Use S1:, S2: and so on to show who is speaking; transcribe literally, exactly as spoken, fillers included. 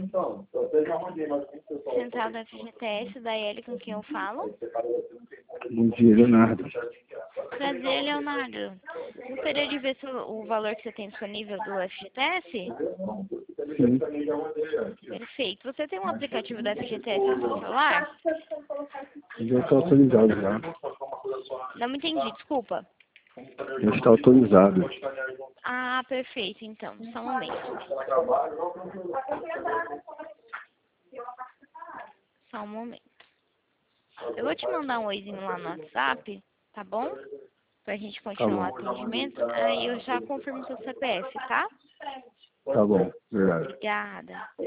S1: Central da F G T S, da L, com quem eu falo?
S2: Bom dia, Leonardo.
S1: Prazer, Leonardo. Gostaria de ver se o, o valor que você tem disponível do F G T S?
S2: Sim,
S1: Perfeito. Você tem um aplicativo da F G T S no seu celular?
S2: já está autorizado já.
S1: Não me entendi, desculpa.
S2: Já está autorizado.
S1: Ah, perfeito, então. Só um momento. Só um momento. Eu vou te mandar um oizinho lá no WhatsApp, tá bom? Pra gente continuar o atendimento. Aí eu já confirmo seu C P F, tá?
S2: Tá bom, obrigado.
S1: Obrigada.